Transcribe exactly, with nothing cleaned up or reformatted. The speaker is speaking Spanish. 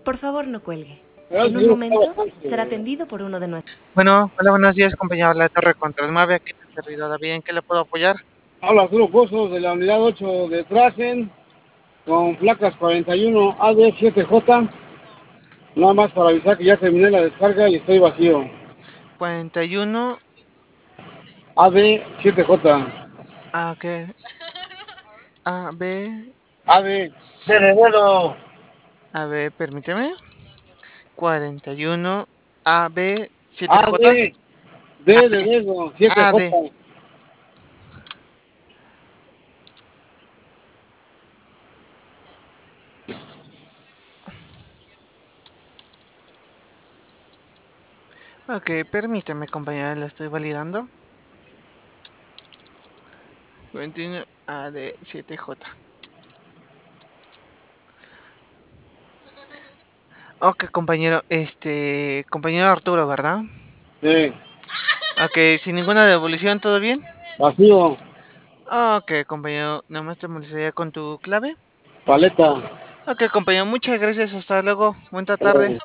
Por favor, no cuelgue. Pero En un sí, está momento bastante. será atendido por uno de nuestros. Bueno, hola, buenos días, compañero de la Torre Contra el Mave, aquí en el servidor David, ¿en qué le puedo apoyar? Habla Arturo Pozos de la unidad ocho de Trajen con placas cuarenta y uno A D siete J. Nada más para avisar que ya terminé la descarga y estoy vacío. cuarenta y uno A D siete J. A, ¿qué? A, B, A D. De dedo. A, B, permíteme. cuarenta y uno A, B, siete A J. D. D de dedo. siete A, J. D. Ok, permíteme, compañero, lo estoy validando. cuarenta y uno A, D, siete J. Ok, compañero, este, compañero Arturo, ¿verdad? Sí. Ok, sin ninguna devolución, ¿todo bien? Vacío. Ok, compañero, nada más te molestaría con tu clave. Paleta. Ok, compañero, muchas gracias, hasta luego, buena tarde.